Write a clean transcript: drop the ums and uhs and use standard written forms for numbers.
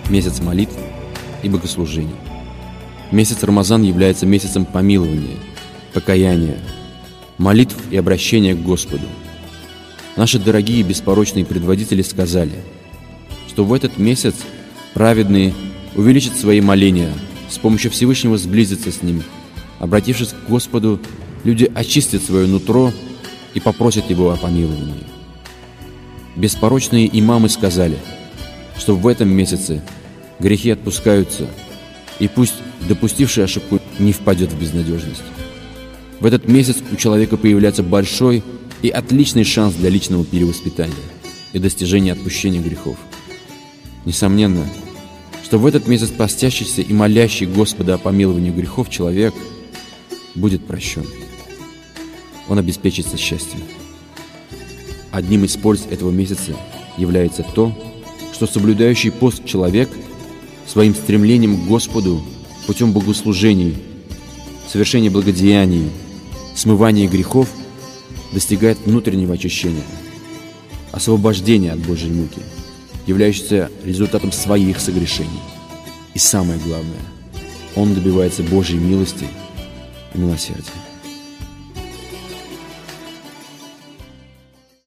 месяц молитв и богослужений. Месяц Рамазан является месяцем помилования, покаяния, молитв и обращения к Господу. Наши дорогие беспорочные предводители сказали, что в этот месяц праведные увеличат свои моления, с помощью Всевышнего сблизятся с Ним. Обратившись к Господу, люди очистят свое нутро и попросят Его о помиловании. Беспорочные имамы сказали, что в этом месяце грехи отпускаются, и пусть допустивший ошибку не впадет в безнадежность. В этот месяц у человека появляется большой и отличный шанс для личного перевоспитания и достижения отпущения грехов. Несомненно, что в этот месяц постящийся и молящий Господа о помиловании грехов человек будет прощен. Он обеспечится счастьем. Одним из польз этого месяца является то, что соблюдающий пост человек своим стремлением к Господу путем богослужений, совершения благодеяний, смывания грехов достигает внутреннего очищения, освобождения от Божьей муки, являющейся результатом своих согрешений. И самое главное, он добивается Божьей милости и милосердия.